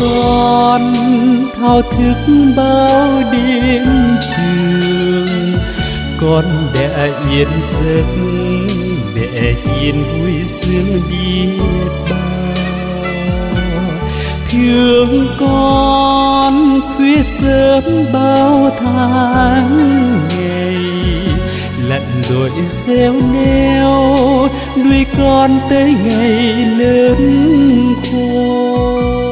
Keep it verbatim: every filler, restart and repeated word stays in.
con thao thức bao đêm trường, con đã yên giấc mẹ hiền vui sướng biết bao. Thương con khuya sớm bao tháng ngày, lặn lội gieo neo nuôi con tới ngày lớn khôn.